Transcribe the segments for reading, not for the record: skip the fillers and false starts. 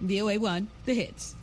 VOA1, The Hits.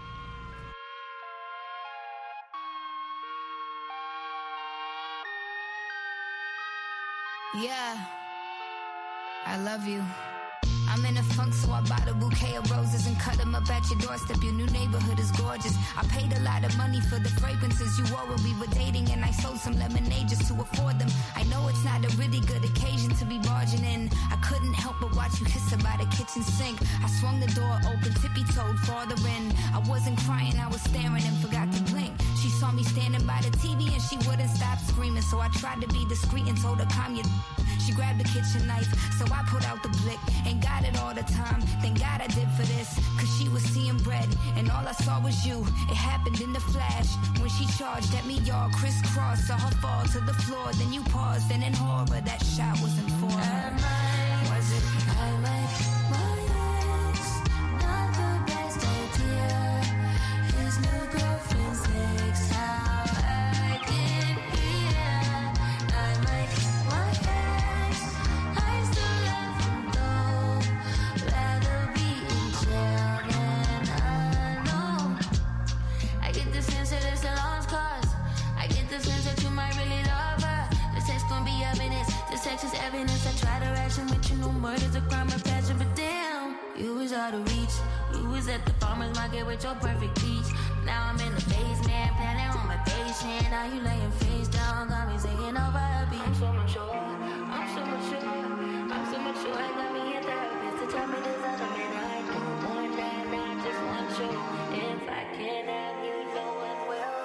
Yeah, I love you. I'm in a funk, so I bought a bouquet of roses and cut them up at your doorstep. Your new neighborhood is gorgeous. I paid a lot of money for the fragrances you wore when we were dating, and I sold some lemonade just to afford them. I know it's not a really good occasion to be barging in. I couldn't help but watch you kiss her by the kitchen sink. I swung the door open, tippy-toed farther in. I wasn't crying, I was staring and forgot to blink. She saw me standing by the TV and she wouldn't stop screaming, so I tried to be discreet and told her, calm your... She grabbed the kitchen knife, so I put out the blick and got it all the time. Thank God I did for this, cause she was seeing red and all I saw was you. It happened in the flash when she charged at me, y'all crisscross. Saw her fall to the floor, then you paused, and in horror that shot wasn't for her. Was it? I like my ex, not the best idea. His new girlfriend's next, how I get here. I like my ex, I still love him though. Rather be in jail than alone. I get the sense that it's a lost cause. I get the sense that you might really love her. This text gon' be evidence. This text is evidence. I try to ration with you, no murder's a crime of passion, but damn, you was out of reach. You was at the farmer's market with your perfect peach. Now I'm in the basement, planning on my patient. Now you laying face down, got me singing over a beat. I'm so mature, I'm so mature, I'm so mature. I got me a therapist to tell me there's other men I don't want that. I just want you. If I can have you, know it will.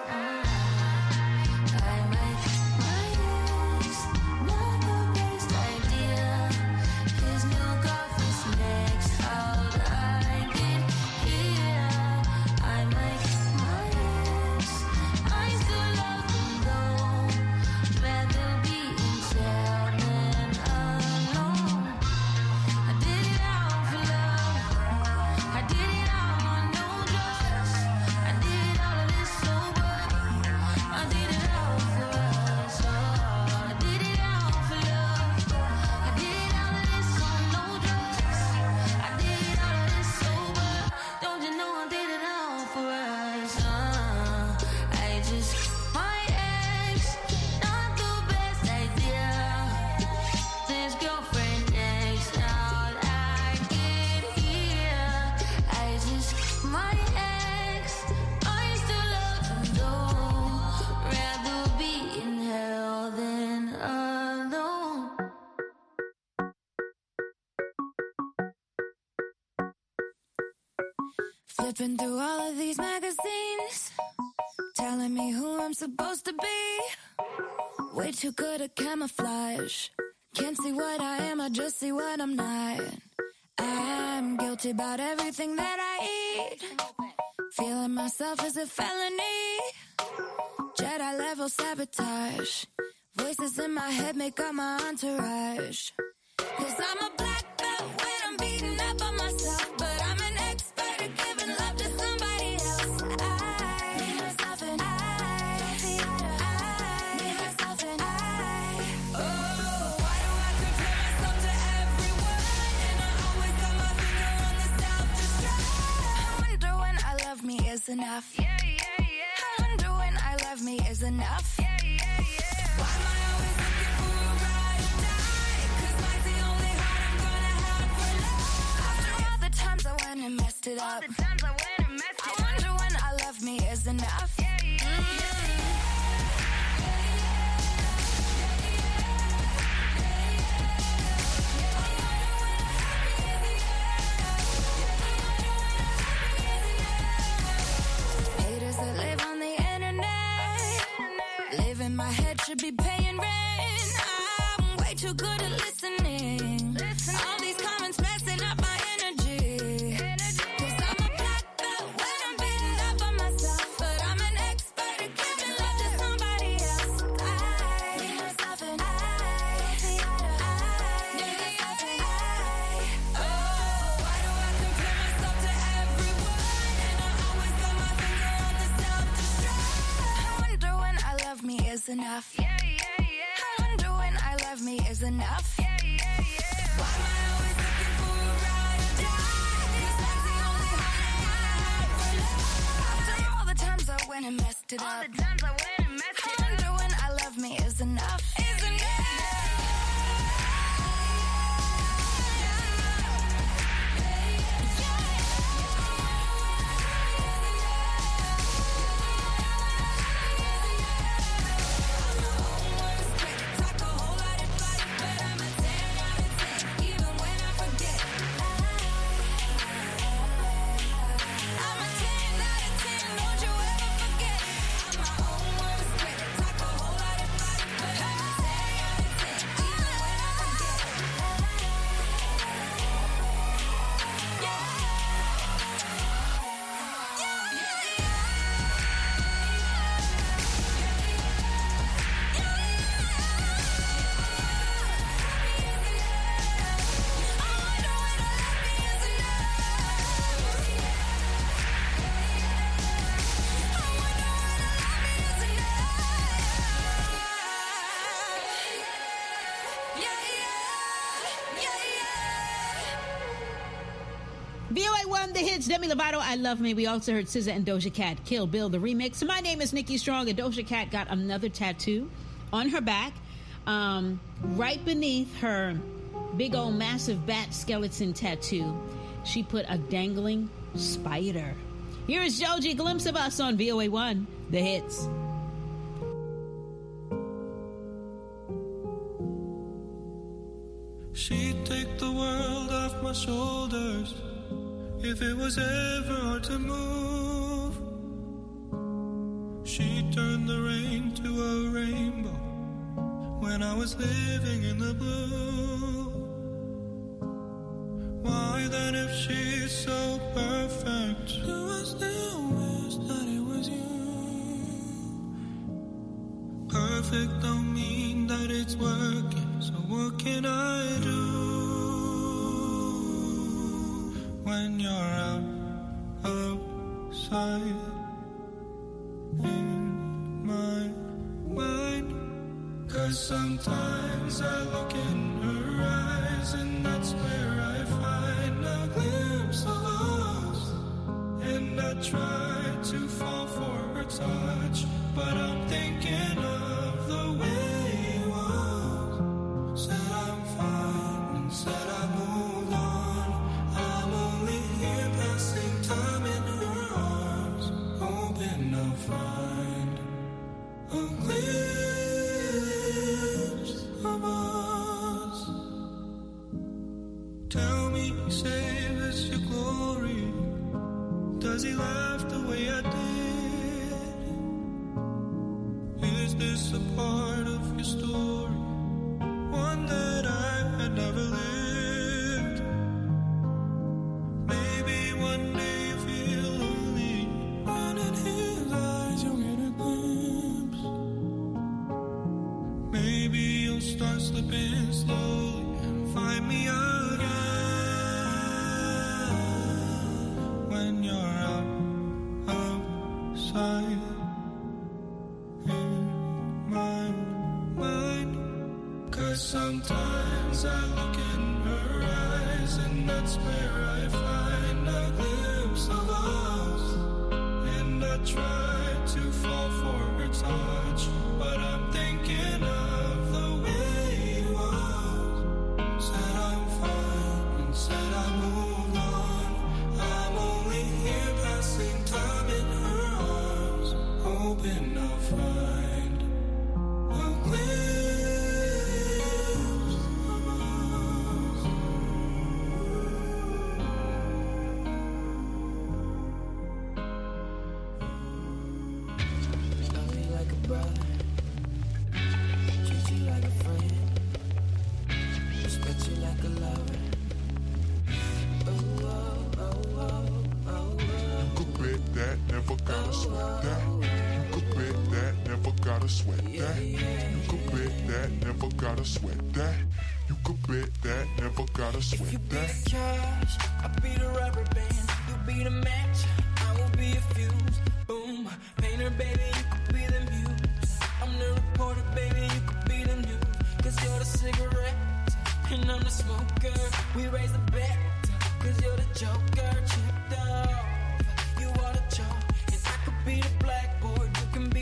I like my ex, not the best idea. His new girlfriend's next, how'd I get here? I like my ex, I still love him though. Rather be in jail than alone. I did it all for love. I did it all on no drugs. I did all of this sober. I did it all for us. I did it all for love. I did all of this on no drugs. I did all of this sober. Don't you know I did it all for us? I just my ex, not the best idea. This girlfriend next, how'd I get here? I just my ex, I still love him though. Rather be in hell than alone. Flipping through all of these magazines, telling me who I'm supposed to be. Way too good at camouflage. Can't see what I am, I just see what I'm not. I'm guilty about everything that I eat. Feeling myself is a felony. Jedi level sabotage. Voices in my head make up my entourage. Cause I'm a black belt when I'm beating up on myself, but I'm an expert at giving love to somebody else. I need myself and I need myself and oh, why do I compare myself to everyone? And I always got my finger on the self-destruct. I wonder when I love me is enough. Yeah. I wonder when I love me is enough. Yeah. Why am I always looking for a ride or die? 'Cause life's the only heart I'm gonna have for love. After all the times I went and messed it up, I wonder when I love me is enough. Haters that live on the internet, live in my head, should be paying rent. I'm way too good at listening. All these comments messing up my energy. 'Cause I'm a black belt when I'm beating up on myself, but I'm an expert at giving love to somebody else. I need myself and I need myself and oh, why do I compare myself to everyone? And I always got my finger on the self-destruct. I wonder when I love me is enough. I wonder when I love me is enough. Why am I always looking for a ride or die? 'Cause that's the only heart it up. All the times I went and messed it up. I wonder when I love me is enough. Is enough. The hits, Demi Lovato, I Love Me. We also heard SZA and Doja Cat, Kill Bill, the remix. My name is Nikki Strong, and Doja Cat got another tattoo on her back. Right beneath her big old massive bat skeleton tattoo, she put a dangling spider. Here is Joji, Glimpse of Us on VOA1, The Hits. She'd take the world off my shoulders if it was ever hard to move. She turned the rain to a rainbow when I was living in the blue. Why then, if she's so perfect, do I still wish that it was you? Perfect don't mean that it's working, so what can I do? When you're outside in my mind, 'cause sometimes I look in her eyes and that's where I find a glimpse of us. And I try to fall for her touch, but I'm thinking of the way it was. Said I'm fine and said I moved on. Time in her arms, hoping I'll find a glimpse of us. Tell me, save us your glory. Does he laugh the way I did? Is this a part of your story? One that I had never lived? Maybe one day start slipping slowly and find me again. When you're outside in my mind, 'cause sometimes I look in her eyes and that's where I find a glimpse of us. And I try to fall for her touch, but I'm thinking of said I moved on. I'm only here passing time in her arms, hoping I'll find a glimpse of us. Love you like a brother, treat you like a friend, respect you like a lover. Never gotta sweat that. You could bet that, never gotta sweat that. You could bet that, never gotta sweat that. You could bet that, never gotta sweat that. If you be the cash, I'll be the rubber band. You'll be the match, I will be a fuse. Boom, painter, baby, you could be the muse. I'm the reporter, baby, you could be the news. 'Cause you're the cigarette, and I'm the smoker. We raise the bet, 'cause you're the joker. Chipped off, you are the chalk, and I could be the blackboard. You can be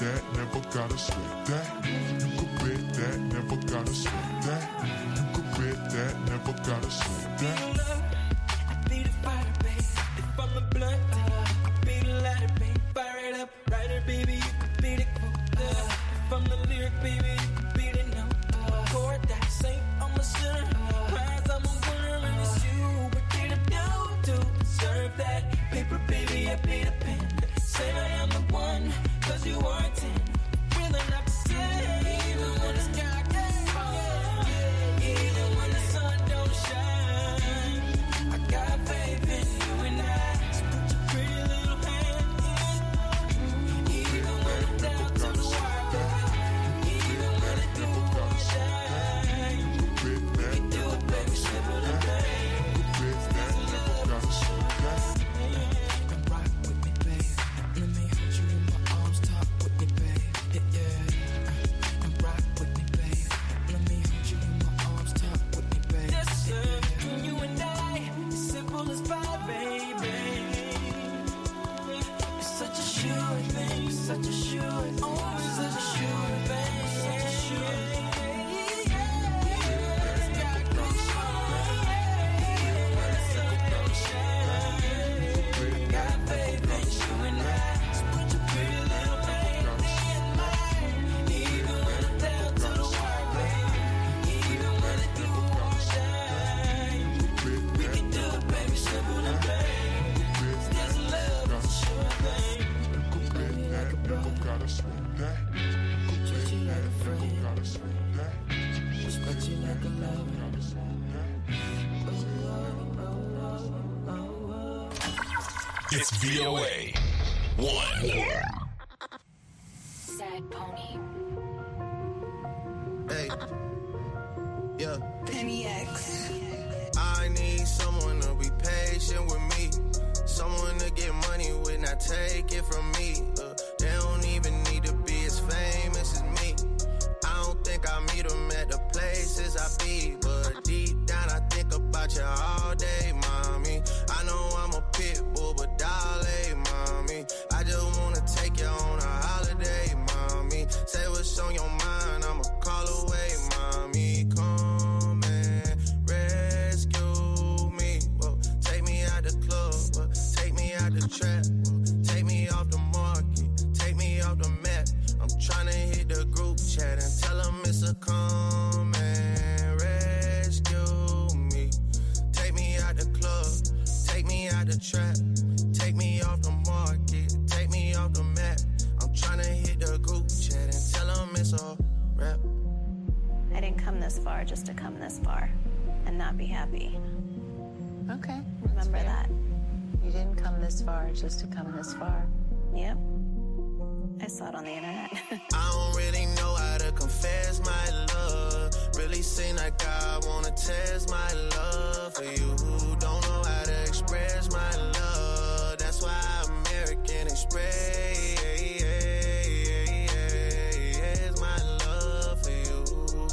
that, never gotta sweat that. You could bet that, never gotta sweat that. You could bet that, never gotta sweat that. I be the fighter, baby. If I'm the blunt, I could be the lighter, baby. Fire it up, writer, baby. You could be the quote. If I'm the lyric, baby, you could be the note. Chord that ain't I'm a sinner. Prize, I'm a winner, and it's you. What did I do to deserve that? Paper, baby, I be the pen. Say I am the one, cause you are a 10. Really not pretend, even when the sky gets falling, even when the sun don't shine. I got faith in you and I. So put your pretty little hand in. Even when I'm down to the wire, even when I do want to shine. We can do it, baby, simple and plain. There's love to show that. Come rock with me, babe. Let me hold you in my arms, talk with me, babe. Yeah. Come rock with me, babe. Let me hold you in my arms, talk with me, babe. Yes, sir. You and I, it's simple as pie, baby. It's such a sure thing, such a sure thing. Oh, it's such a sure thing, such a sure thing. It's VOA 1. Sad Pony. Hey, yeah. Penny X. I need someone to be patient with me. Someone to get money with, not take it from me. They don't even need to be as famous as me. I don't think I meet them at the places I be. But deep down I think about you all day, mommy. I know I'm a pit bull, but darling, mommy. I just wanna take you on a holiday, mommy. Say what's on your mind, I'ma call away, mommy. Come and rescue me. Whoa, take me out the club, take me out the trap, take me off the market, take me off the map. I'm tryna hit the group chat and tell them it's a come and rescue me. Take me out the club, take me out the trap, take me off the market, take me off the map. I'm tryna hit the group chat and tell them it's a rap. I didn't come this far just to come this far and not be happy. Okay. Remember that. You didn't come this far just to come this far. Yep. I saw it on the internet. I don't really know how to confess my love. Really seem like I wanna test my love for you. Don't know how to express my love. That's why American Express my love for you.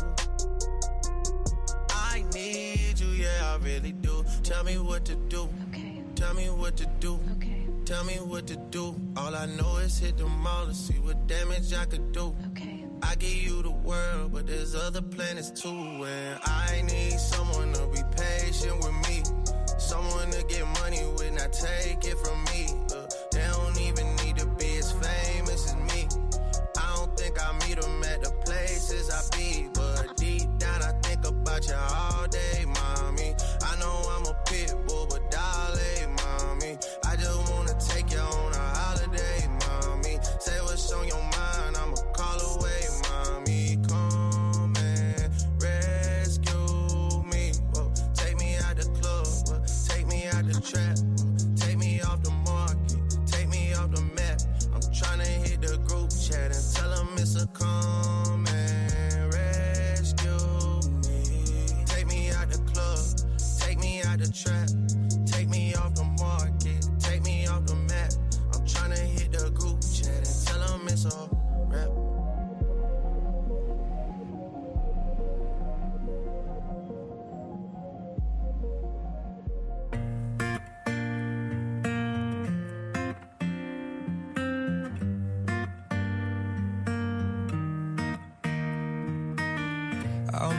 I need you, yeah, I really do. Tell me what to do. Okay. Tell me what to do. Okay. Tell me what to do. All I know is hit the mall and see what damage I could do. Okay. I give you the world, but there's other planets too. And I need someone to be patient with me. Someone to get money with, not take it from me. They don't even need to be as famous as me. I don't think I meet them at the places I be. But deep down I think about you all day, mommy. I know I'm a pit bull, but darling, mommy. I just wanna take you on a holiday, mommy. Say what's on your mind, I'ma call away, mommy. Come and rescue me. Whoa, take me out the club, take me out the trap, take me off the market, take me off the map. I'm tryna hit the group chat and tell them it's a come and rescue me. Take me out the club, take me out the trap, take me off the market, take me off the map. I'm tryna hit the group chat and tell them it's a rap.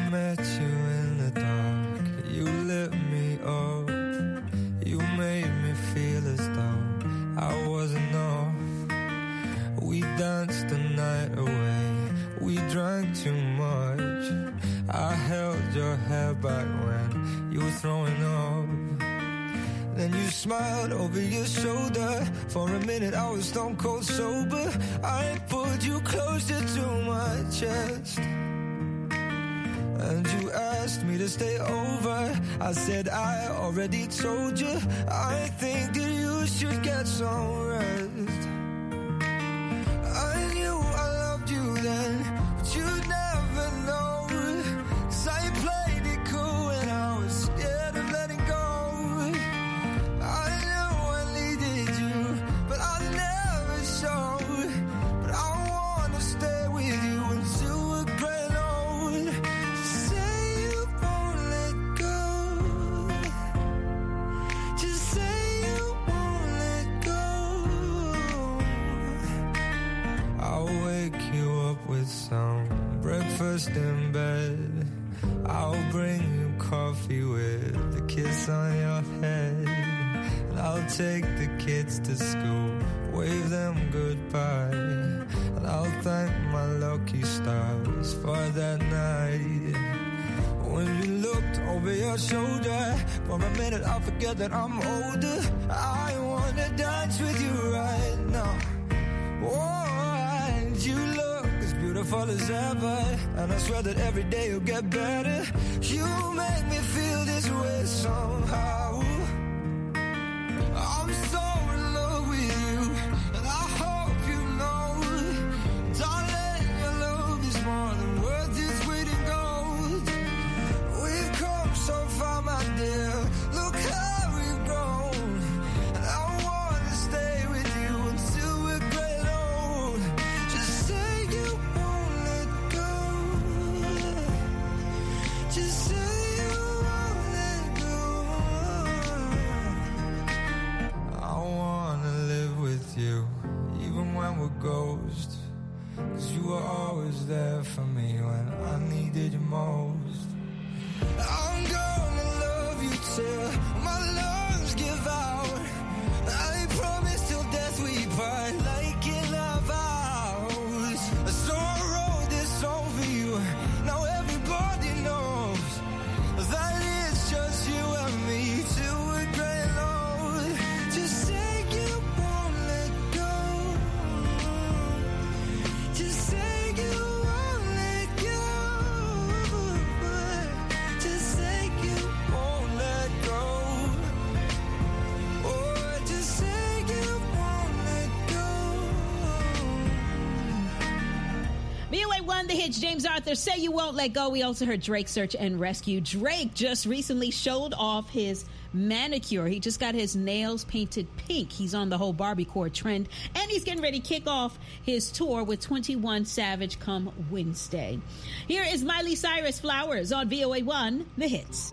met you in the dark, you lit me up, you made me feel as though I wasn't off. We danced the night away, we drank too much. I held your hair back when you were throwing up. Then you smiled over your shoulder. For a minute I was stone cold sober. I pulled you closer to my chest, and you asked me to stay over. I said I already told you, I think that you should get some rest. I knew I loved you then, but you'd never know, 'cause I played it cool and I was scared of letting go. I knew I needed you, but I never showed. But I wanna stay with you until we're gray old. Just say you won't let go. Just say you won't let go. I'll wake you up with some breakfast in bed. I'll bring you coffee with a kiss on your head. And I'll take the kids to school, wave them goodbye. And I'll thank my lucky stars for that night. When you looked over your shoulder, for a minute I forget that I'm older. I wanna dance with you right now. Oh, and you look as beautiful as ever, and I swear that every day you'll get better. You make me feel this way somehow. I'm so in love with you, and I hope you know, darling, your love is more than worth its weight in gold. We've come so far, my dear, look how we've grown, and I wanna stay with you until we're great old. Just say you won't let go. Just say you won't let go. I wanna live with you, even when we're ghosts, 'cause you were always there for me when I needed you most. I'm gonna love you till my lungs give out. I promise till death we part, like in our vows. So I wrote this song for you, now everybody knows that it's just you and me till we're gray and old. Just say you won't let go. Just say you won't let go. Just say you won't let go. Oh, just say you won't let go. VOA1, the hits, James Arthur, Say You Won't Let Go. We also heard Drake, Search and Rescue. Drake just recently showed off his manicure. He just got his nails painted pink. He's on the whole Barbiecore trend, and he's getting ready to kick off his tour with 21 Savage come Wednesday. Here is Miley Cyrus, Flowers, on VOA1, the hits.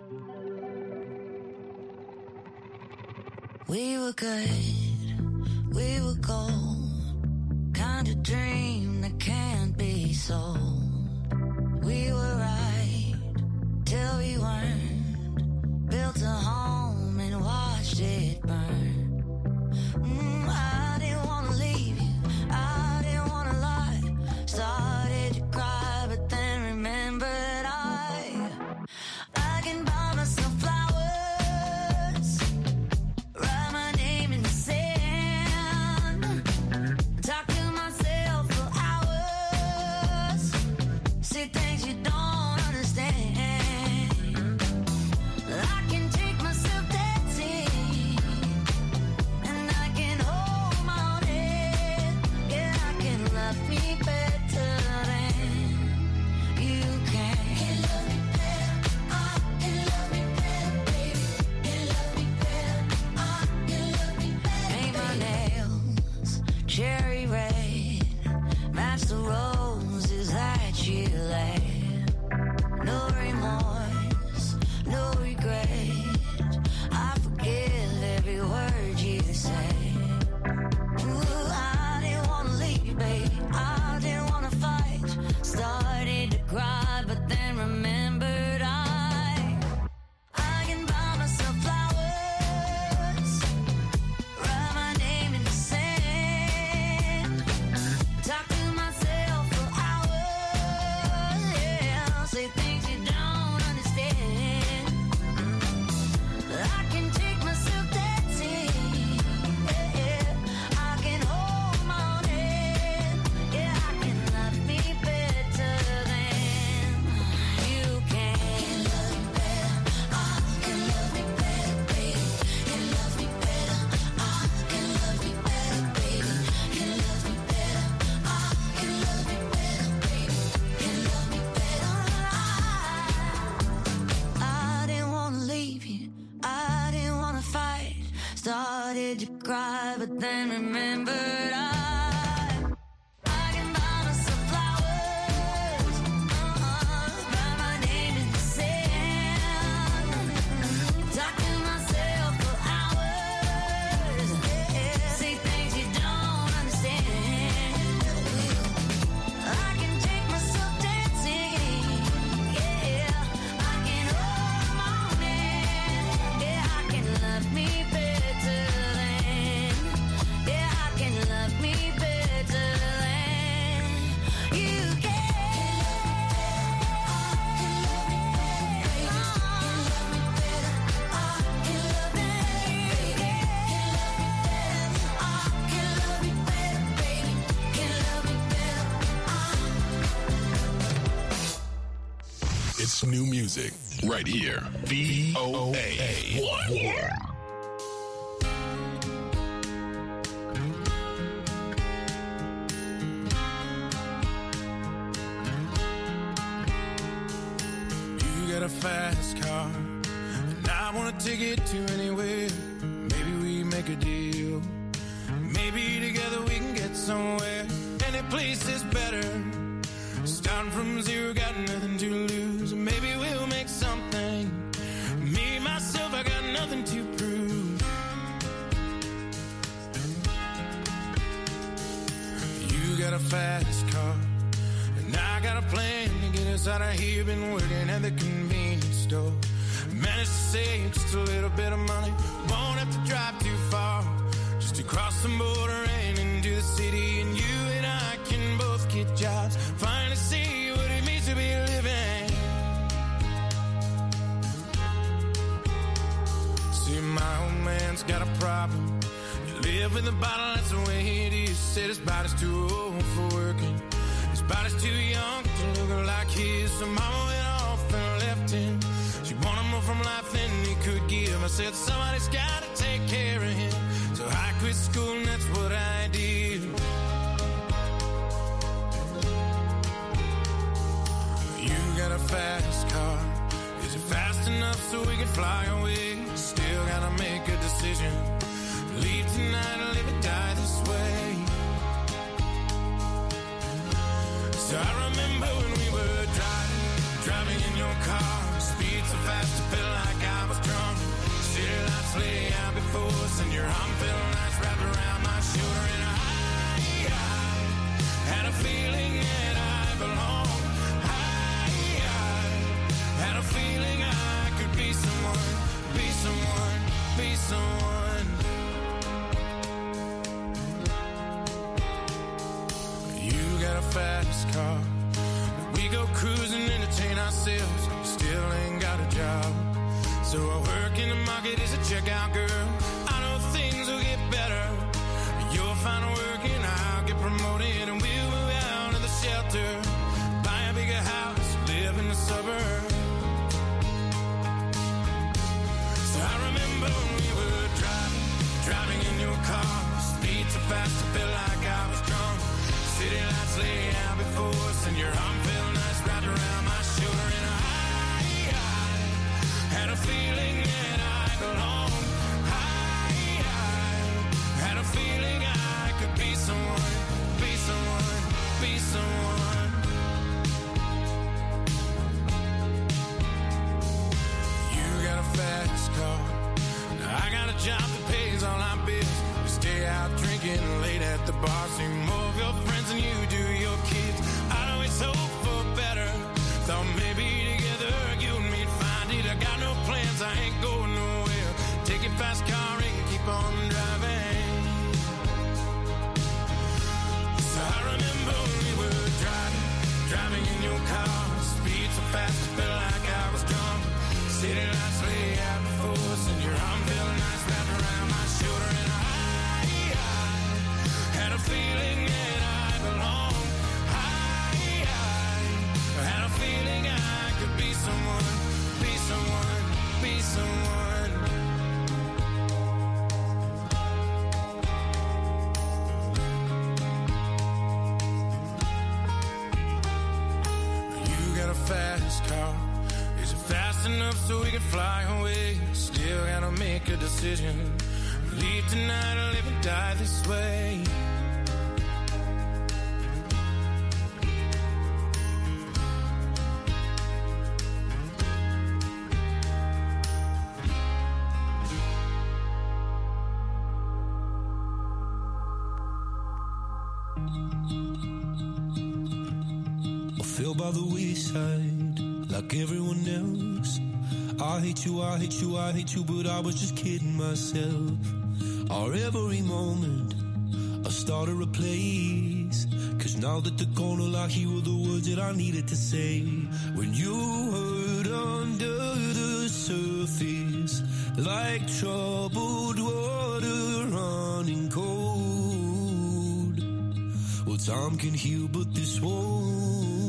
We were good, we were gold, kind of dream that can't be sold. We were right till we weren't, built a home and watched it burn. I didn't want to leave you, I didn't want to lie, started to cry but then remembered I can buy myself flowers, write my name in the sand, talk to myself for hours, see things you don't understand. I can take myself dancing, and I can hold my own head. Yeah, I can love me better than you can. Can love me better, can love me better, baby. Can love me better, can love me better. Paint my nails cherry red, match the roses that you laid. No remorse, no regret, I forgive every word you say. Ooh, I didn't wanna leave, babe, I didn't wanna fight, started to cry but then remembered but then remembered I can buy myself flowers, write my name in the sand, talk to myself for hours, say things you don't understand. I can take myself dancing, yeah, I can hold my own hand, yeah, I can love me better than, yeah, I can love me better than you can. It's new music right here. VOA 1. You got a fast car, and I wanna take it to anywhere. Maybe we make a deal. Maybe together we can get somewhere. Any place is better. Starting from zero, got nothing to lose. Maybe we'll make something. Me, myself, I got nothing to prove. You got a fast car, and I got a plan to get us out of here. Been working at the convenience store. Managed to save just a little bit of money. Won't have to drive too far, just to cross the border and into the city. And you and I can both get jobs. Finally see what it means to be living. See, my old man's got a problem. You live with a bottle, that's the way it is. Said his body's too old for working. His body's too young to look like his. So mama went off and left him. She wanted more from life than he could give. I said somebody's gotta take care of him. So I quit school and that's what I did. You got a fast car. Is it fast enough so we can fly away? Still gotta make a decision. Leave tonight or live or die this way. So I remember when we were driving in your car. Speed so fast it felt like I was drunk. City lights lay out before us and your arm felt nice wrapped around my shoulder. And I had a feeling that I belonged. I had a feeling I could be someone, be someone, be someone. You got a fast car. We go cruising, entertain ourselves. Still ain't got a job. So I work in the market as a checkout girl. I know things will get better. You'll find work and I'll get promoted. And we'll move out of the shelter. Buy a bigger house, live in the suburbs. So I remember when we were driving in your car. Speed so fast it felt like I was drunk. City lights lay out before us and your arm felt nice wrapped around my shoulder. And I had a feeling that I belonged. I had a feeling I could be someone, be someone, be someone. You got a fast car. Now I got a job that pays all our bills. We stay out drinking late at the bar. See more of your friends than you do your kids. I'd always hope for better. Thought maybe together you and me'd find it. I got no plans, I ain't going nowhere. Take your fast car and keep on driving. So I remember when we were driving in your car. Speed so fast it felt like I was drunk. City lights lay out before us and your arm felt nice wrapped around my shoulder. And I had a feeling that I belonged. I had a feeling I could be someone, be someone, be someone. You got a fast car. Is it fast enough so we can fly away? Still gotta make a decision. Leave tonight or live and die this way. I fell by the wayside like everyone else. I hate you, I hate you, I hate you, but I was just kidding myself. Our every moment I started a place, 'cause now that they're gone, I hear the words that I needed to say. When you hurt under the surface, like troubled water running cold. Well, time can heal, but this won't.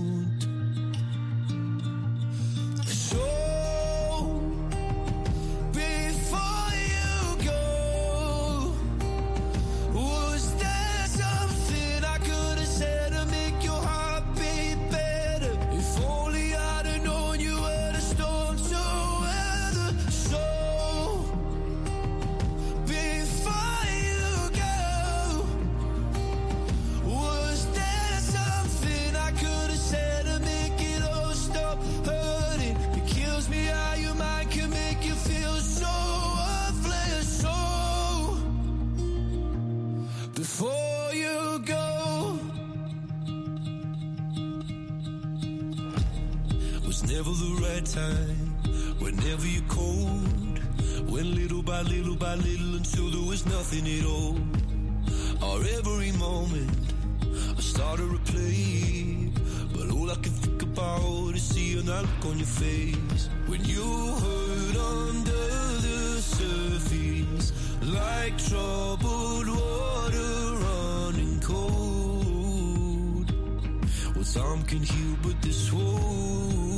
Before you go, was never the right time, whenever you're cold, went little by little by little until there was nothing at all. Our every moment I started to play, but all I can think about is seeing that look on your face. When you hurt under the surface, like troubled water running cold. Well, time can heal, but this won't.